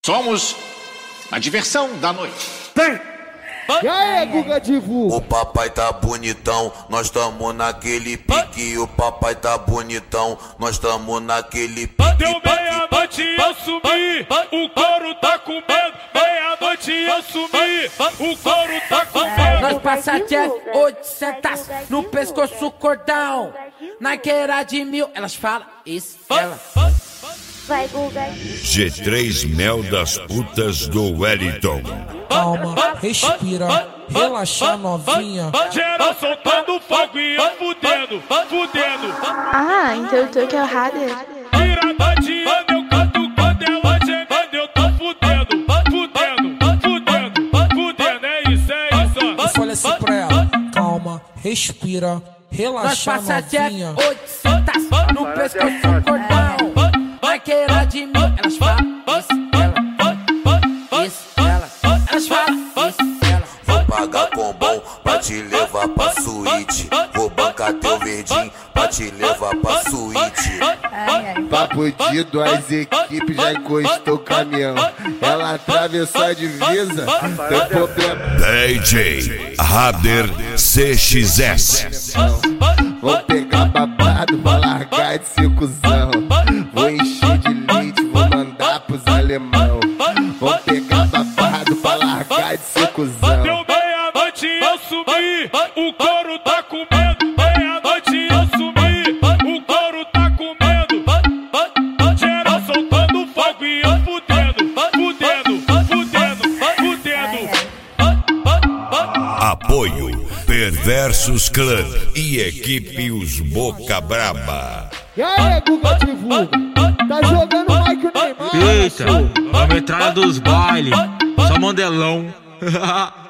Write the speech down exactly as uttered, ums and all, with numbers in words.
Somos a diversão da noite. Vem! E aí, Guga Divu? O papai tá bonitão, nós tamo naquele pique. O papai tá bonitão, nós tamo naquele pique. Deu meia-noite e eu sumi, o couro tá com medo. Meia-noite e eu sumi, o couro tá com medo. Nós passa Jeff oitocentos no pescoço cordão. Na queira de mil, elas falam isso, ela. Vai, Guga. G três Mel das putas do Wellington. Calma, respira, relaxa novinha. Geral soltando fogo e eu fudendo, fudendo. Ah, então eu tô que é o Rader. Virada de ano eu canto quando ela gemendo, eu tô fudendo, fudendo, fudendo, fudendo. É isso, é isso. E falei assim pra ela, calma, respira, Nós relaxa passa Jeff novinha. oitocentos no pescoço cordão. Na queira de mil, elas falam isso, ela. Isso, ela. Elas falam isso, ela. Vou pagar com bom pra te levar pra suíte. Vou bancar teu verdinho pra te levar pra suíte. Papo de duas equipes, já encostou o caminhão. Ela atravessou a divisa, tem problema. D J Rader C X S. Vou pegar babado, vou largar de ser cuzão. Vou encher de leite, vou mandar pros alemão. Vou pegar babado pra largar de ser cuzão. Deu meia-noite e eu sumi, o couro tá com medo. Meia-noite e eu sumi, o couro tá com medo. Geral soltando fogo e eu fudendo, fudendo, fudendo, fudendo. Apoio Perversos Clã e equipe Os Boca Braba. E aí, Guga Divu? Tá jogando Mike Neymar? Eita, a metralha dos bailes, só mandelão.